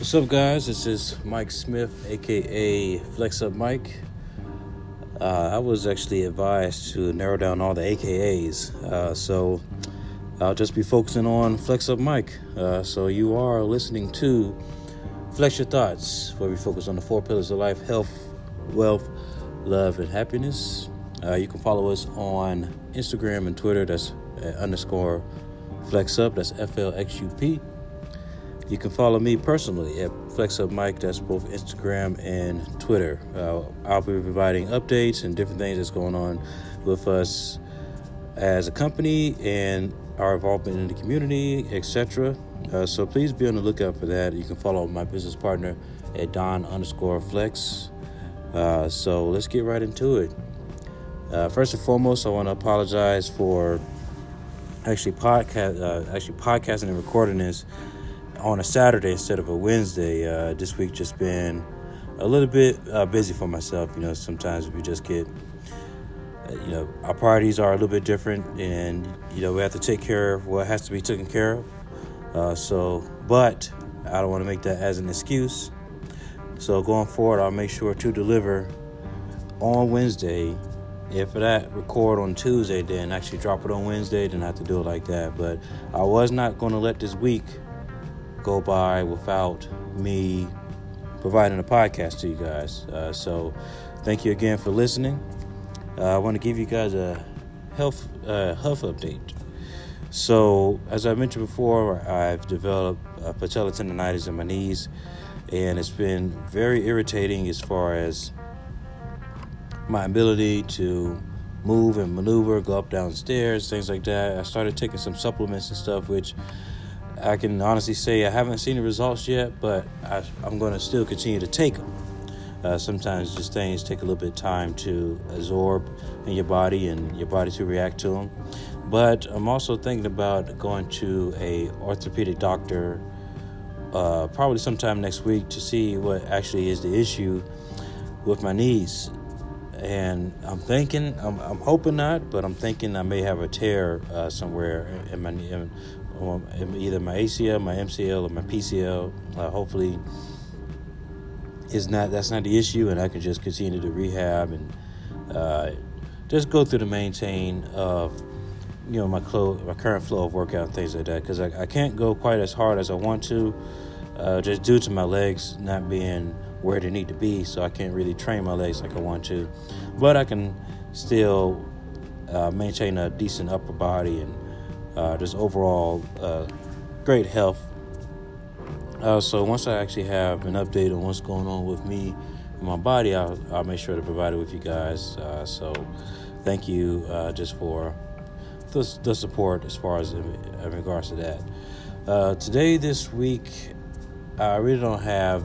What's up, guys? This is Mike Smith, aka Flex Up Mike. I was actually advised to narrow down all the AKAs, so I'll just be focusing on Flex Up Mike. So you are listening to Flex Your Thoughts, where we focus on the 4 pillars of life: health, wealth, love, and happiness. You can follow us on Instagram and Twitter. That's _ Flex Up. That's FLXUP. You can follow me personally at Flex Up Mike. That's both Instagram and Twitter. I'll be providing updates and different things that's going on with us as a company and our involvement in the community, etc. So please be on the lookout for that. You can follow my business partner at Don_Flex. So let's get right into it. First and foremost, I want to apologize for actually podcasting and recording this on a Saturday instead of a Wednesday. This week just been a little bit busy for myself. Sometimes we just get, our priorities are a little bit different, and we have to take care of what has to be taken care of. But I don't want to make that as an excuse. So going forward, I'll make sure to deliver on Wednesday. If that record on Tuesday, then actually drop it on Wednesday, then I have to do it like that. But I was not going to let this week go by without me providing a podcast to you guys. So thank you again for listening. I want to give you guys a health update. So as I mentioned before, I've developed patella tendonitis in my knees, and it's been very irritating as far as my ability to move and maneuver, go up, down stairs, things like that. I started taking some supplements and stuff, which I can honestly say I haven't seen the results yet, but I'm going to still continue to take them. Sometimes just things take a little bit of time to absorb in your body and your body to react to them. But I'm also thinking about going to a orthopedic doctor probably sometime next week to see what actually is the issue with my knees. And I'm thinking, I'm hoping not, but I'm thinking I may have a tear somewhere in my knee, in either my ACL, my MCL, or my PCL. Hopefully, that's not the issue, and I can just continue to rehab and just go through the maintain of my current flow of workout and things like that. Because I can't go quite as hard as I want to, just due to my legs not being where they need to be, so I can't really train my legs like I want to, but I can still maintain a decent upper body and just overall great health. So once I actually have an update on what's going on with me and my body, I'll make sure to provide it with you guys. So thank you just for the support as far as in regards to that. This week, I really don't have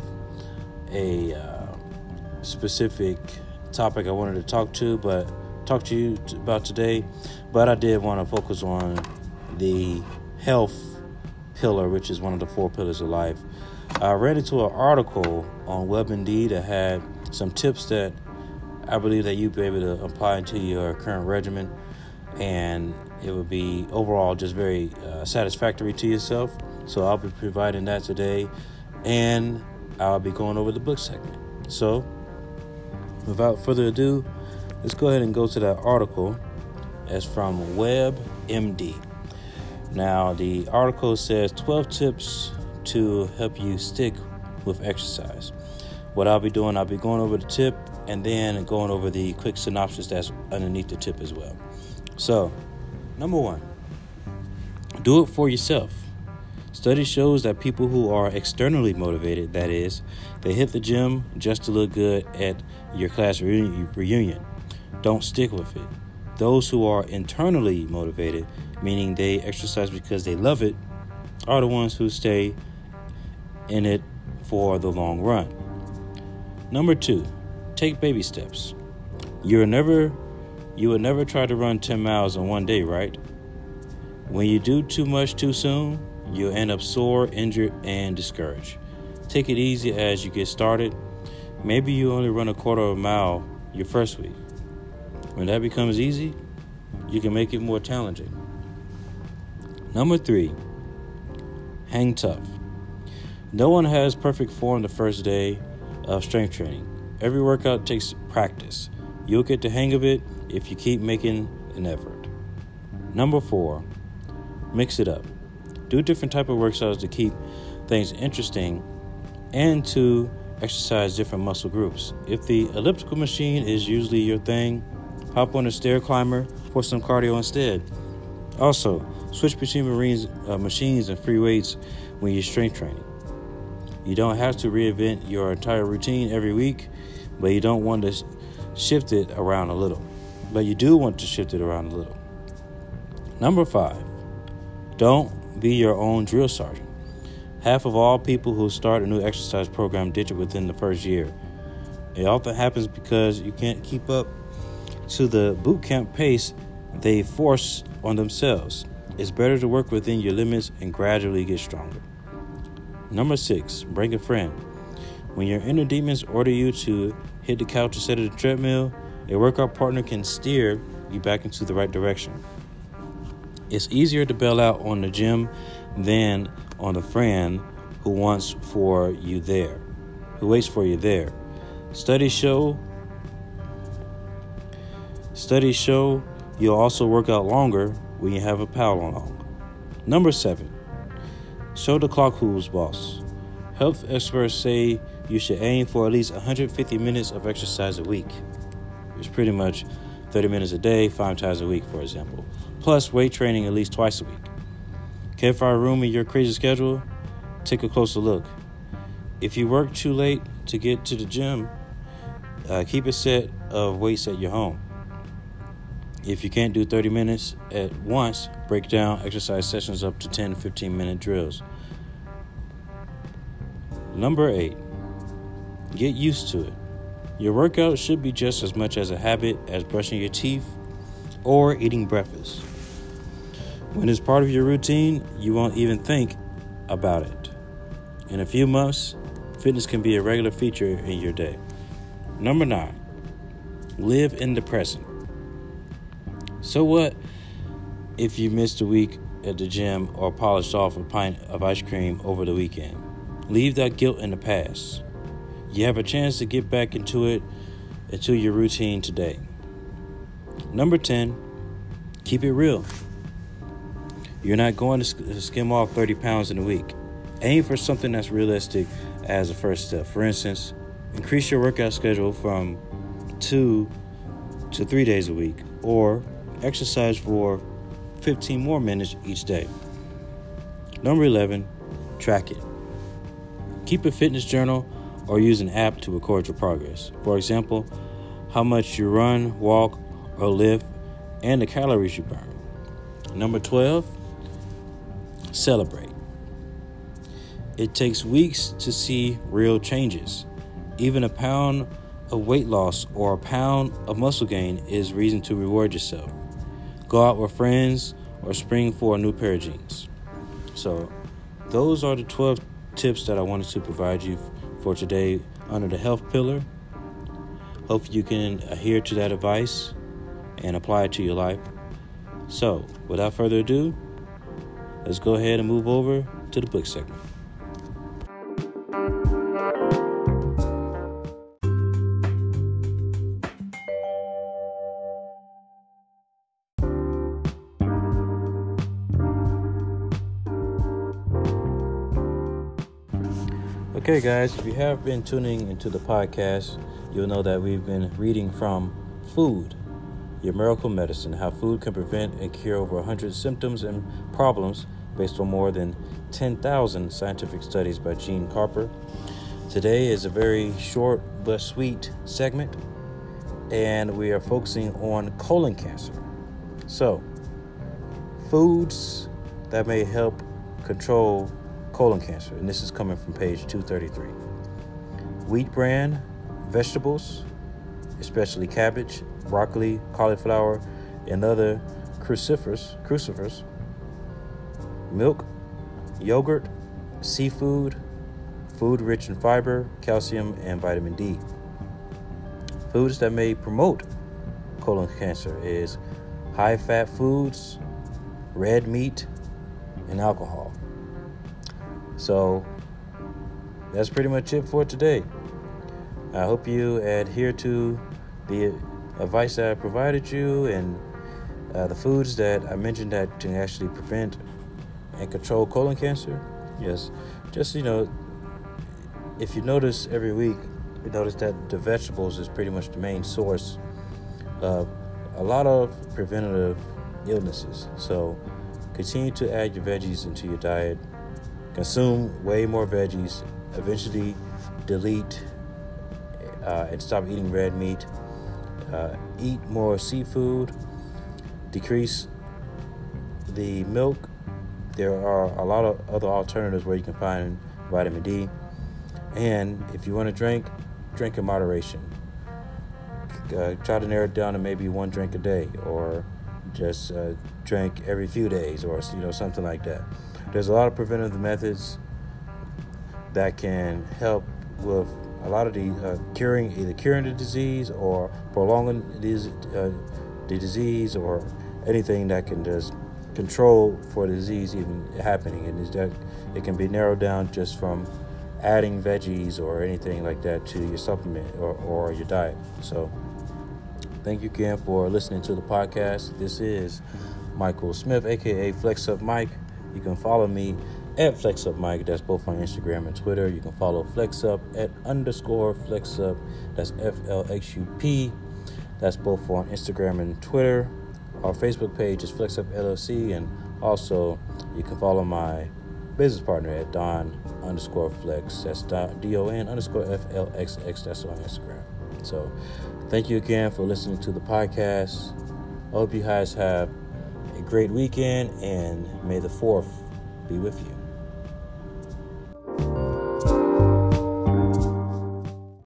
a specific topic I wanted to talk to you about today, but I did want to focus on the health pillar, which is one of the 4 pillars of life. I read into an article on WebMD that had some tips that I believe that you'd be able to apply into your current regimen, and it would be overall just very satisfactory to yourself. So I'll be providing that today, and I'll be going over the book segment. So, without further ado, let's go ahead and go to that article. It's from WebMD. Now, the article says 12 tips to help you stick with exercise. What I'll be doing, I'll be going over the tip and then going over the quick synopsis that's underneath the tip as well. So, number 1, do it for yourself. Study shows that people who are externally motivated, that is, they hit the gym just to look good at your class reunion, don't stick with it. Those who are internally motivated, meaning they exercise because they love it, are the ones who stay in it for the long run. Number 2, take baby steps. You would never try to run 10 miles in one day, right? When you do too much too soon, you'll end up sore, injured, and discouraged. Take it easy as you get started. Maybe you only run a quarter of a mile your first week. When that becomes easy, you can make it more challenging. Number 3, hang tough. No one has perfect form the first day of strength training. Every workout takes practice. You'll get the hang of it if you keep making an effort. Number 4, mix it up. Do different type of workouts to keep things interesting and to exercise different muscle groups. If the elliptical machine is usually your thing, hop on a stair climber for some cardio instead. Also, switch between machines and free weights when you're strength training. You don't have to reinvent your entire routine every week, but you don't want to shift it around a little. Number 5, don't be your own drill sergeant. Half of all people who start a new exercise program ditch it within the first year. It often happens because you can't keep up to the boot camp pace they force on themselves. It's better to work within your limits and gradually get stronger. Number 6, bring a friend. When your inner demons order you to hit the couch instead of the treadmill, a workout partner can steer you back into the right direction. It's easier to bail out on the gym than on a friend who waits for you there. Studies show you'll also work out longer when you have a pal along. Number 7, show the clock who's boss. Health experts say you should aim for at least 150 minutes of exercise a week. It's pretty much 30 minutes a day, 5 times a week, for example. Plus weight training at least twice a week. Can't find room in your crazy schedule? Take a closer look. If you work too late to get to the gym, keep a set of weights at your home. If you can't do 30 minutes at once, break down exercise sessions up to 10 to 15-minute drills. Number 8, get used to it. Your workout should be just as much as a habit as brushing your teeth or eating breakfast. When it's part of your routine, you won't even think about it. In a few months, fitness can be a regular feature in your day. Number 9, live in the present. So what if you missed a week at the gym or polished off a pint of ice cream over the weekend? Leave that guilt in the past. You have a chance to get back into your routine today. Number 10, keep it real. You're not going to skim off 30 pounds in a week. Aim for something that's realistic as a first step. For instance, increase your workout schedule from 2 to 3 days a week, or exercise for 15 more minutes each day. Number 11, track it. Keep a fitness journal or use an app to record your progress. For example, how much you run, walk, or lift, and the calories you burn. Number 12, celebrate. It takes weeks to see real changes. Even a pound of weight loss or a pound of muscle gain is reason to reward yourself. Go out with friends or spring for a new pair of jeans. So those are the 12 tips that I wanted to provide you for today under the health pillar. Hope you can adhere to that advice and apply it to your life. So without further ado, let's go ahead and move over to the book segment. Okay, guys, if you have been tuning into the podcast, you'll know that we've been reading from Food, Your Miracle Medicine, how food can prevent and cure over 100 symptoms and problems based on more than 10,000 scientific studies by Gene Carper. Today is a very short but sweet segment, and we are focusing on colon cancer. So, foods that may help control colon cancer, and this is coming from page 233. Wheat bran vegetables, especially cabbage, broccoli, cauliflower, and other crucifers, milk, yogurt, seafood, food rich in fiber, calcium, and vitamin D. Foods that may promote colon cancer is high-fat foods, red meat, and alcohol. So that's pretty much it for today. I hope you adhere to the advice that I provided you and the foods that I mentioned that can actually prevent and control colon cancer. Yes, just, if you notice every week, you notice that the vegetables is pretty much the main source of a lot of preventative illnesses. So continue to add your veggies into your diet. Consume way more veggies. Eventually delete and stop eating red meat. Eat more seafood. Decrease the milk. There are a lot of other alternatives where you can find vitamin D. And if you want to drink in moderation. Try to narrow it down to maybe one drink a day, or just drink every few days, or something like that. There's a lot of preventative methods that can help with a lot of the curing the disease or prolonging the disease, or anything that can just control for the disease even happening. And is that it can be narrowed down just from adding veggies or anything like that to your supplement or your diet. So thank you again for listening to the podcast. This is Michael Smith, aka Flex Up Mike. You can follow me at Flex Up Mike. That's both on Instagram and Twitter. You can follow Flex Up at _Flex Up. That's FLXUP. That's both on Instagram and Twitter. Our Facebook page is Flex Up LLC, and also you can follow my business partner at Don_Flex. That's DON_FLXX. That's on Instagram. So thank you again for listening to the podcast. I hope you guys have a great weekend, and may the 4th be with you.